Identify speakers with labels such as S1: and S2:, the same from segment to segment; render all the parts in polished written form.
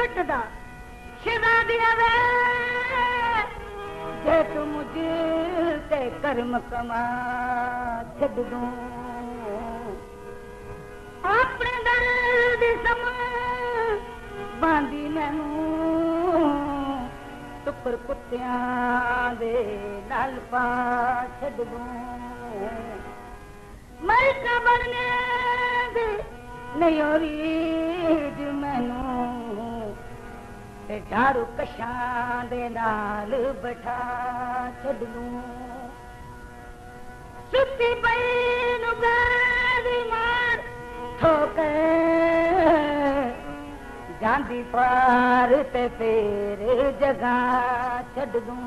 S1: मिटदा शहजादिया वे जे तू मुझे ते कर्म कमा छड़ दूं अपने दर्द सम बांधी मैनू टुकर कुत्तियां दे नाल पा छड़ दूं मरका बनने दे नयोरी मैनू झाड़ू कशां दे नाल बैठा छड़ दूं सुती पई नूं गादी मार ठोकर जांदी पार ते फिर जगह छड़ दूं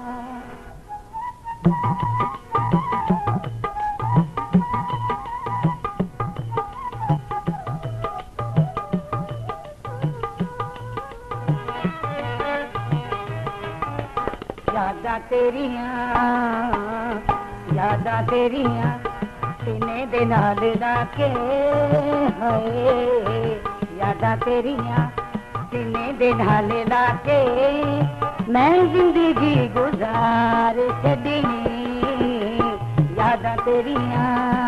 S1: यादा तेरिया सीने दे नाल रखे हाय यादा तेरिया सीने दे नाल रखे मैं जिंदगी गुजार छड़नी यादा तेरिया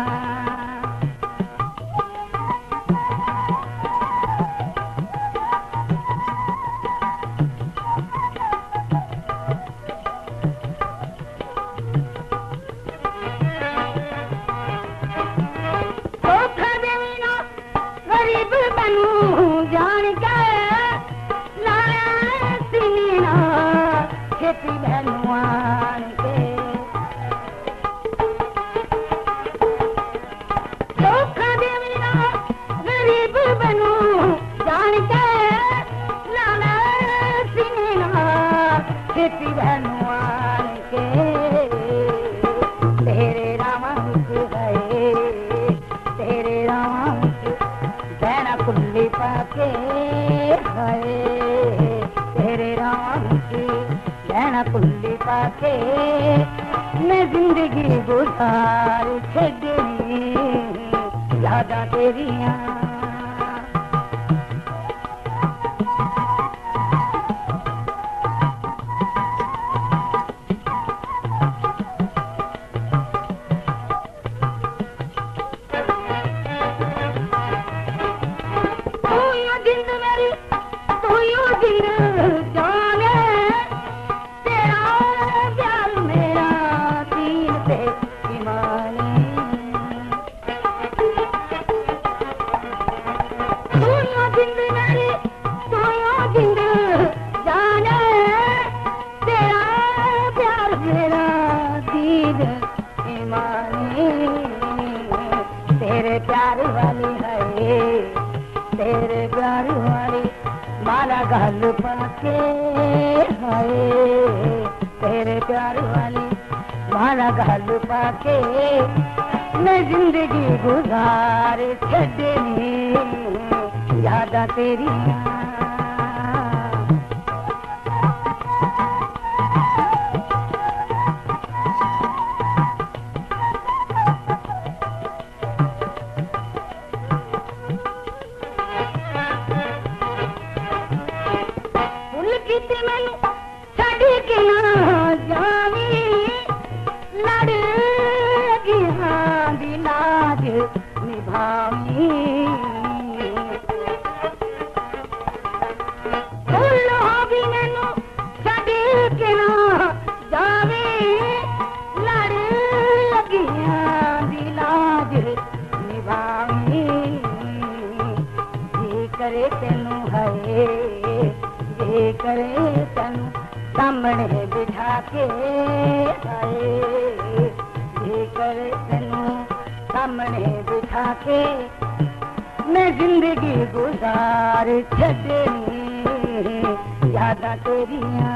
S1: कुल्ली पाके मैं जिंदगी गुजार छड़नी यादा तेरिया गल पाके हाय तेरे प्यार वाली माला गल पाके मैं जिंदगी गुजार छड़नी यादा तेरिया सामने बिठा के सामने बिठा के मैं जिंदगी गुजार छड़नी यादा तेरिया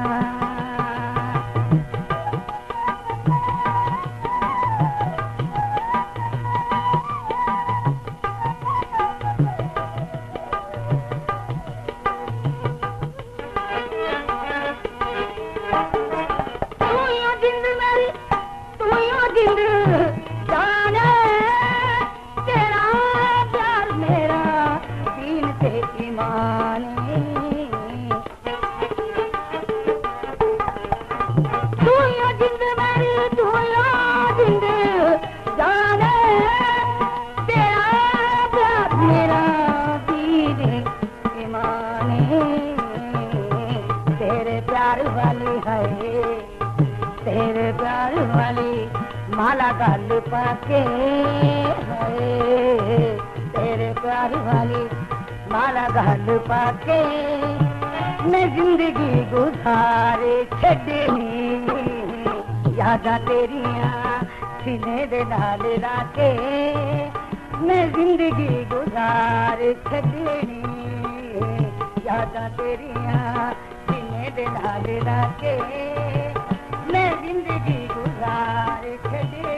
S1: वाली माला गल पाके है, तेरे प्यार वाली माला गल पाके मैं जिंदगी गुजारे छड़नी यादां तेरियां सीने दे नाल रखे मैं जिंदगी गुजारे छड़नी यादां तेरियां सीने दे नाल रखे मैं जिंदगी गुजारे छड़नी।